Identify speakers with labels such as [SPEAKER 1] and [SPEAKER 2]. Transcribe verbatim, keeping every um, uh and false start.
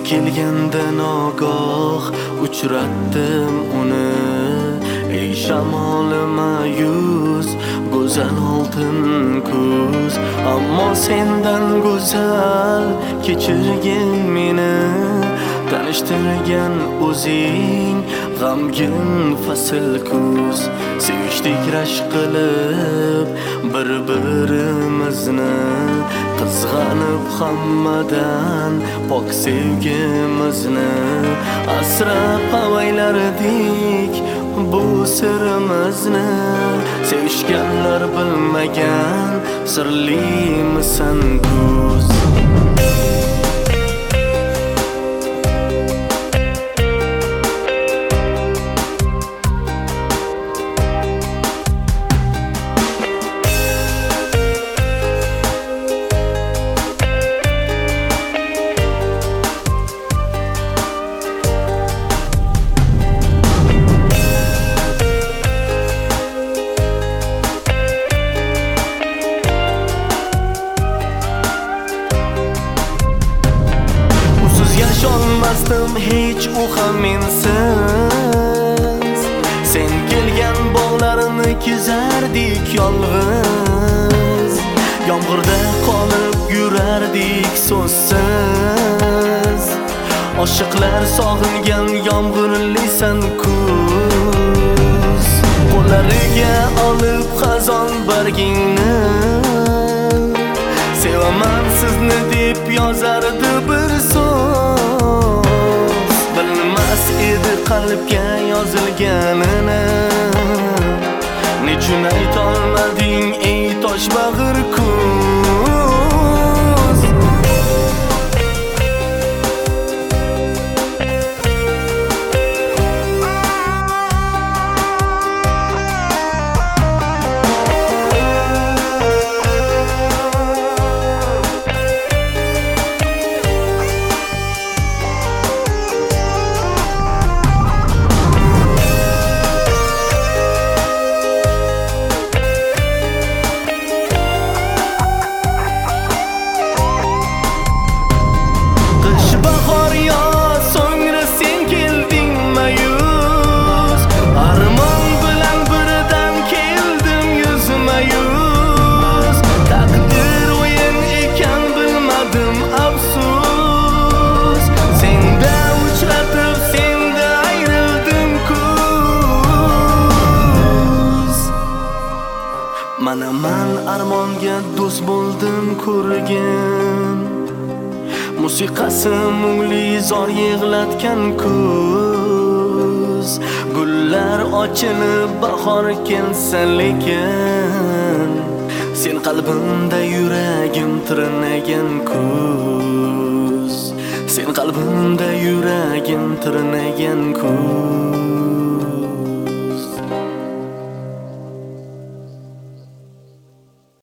[SPEAKER 1] kelganda nogoh uchratdim uni. Ey shamoli mayus, go'zal oltin kuz, ammo sendan go'zal kechirgin meni. Tanishtirgan o'zing g'amgin fasl kuz, sevishdik rashk qilib bir-birimizni, qizg'anib hammadan pok sevgimizni. Asrab avaylardik bu sirimizni, sevishganlar bilmagan sirlimisan kuz. Yasholmasdim hech u ham mensiz. Sen kelgan bog'larni kezardik yolg'iz, yomg'irda qolib yurardik so'zsiz. Oshiqlar sog'ingan yomg'irlisan kuz, qo'llariga olib xazon bargingni, sevaman sizni deb yozardi bir so'z. Bilmas edi qalbga yozilganini, nechun aytolmading ey toshbag'ir kuz. Mana man armonga do'st bo'ldim ko'rgin, musiqasi mungli zor yig'latgan kuz. Gullar ochilib bahor kelsa lekin, sen qalbimda yuragim tirnagan kuz. Sen qalbimda yuragim tirnagan kuz.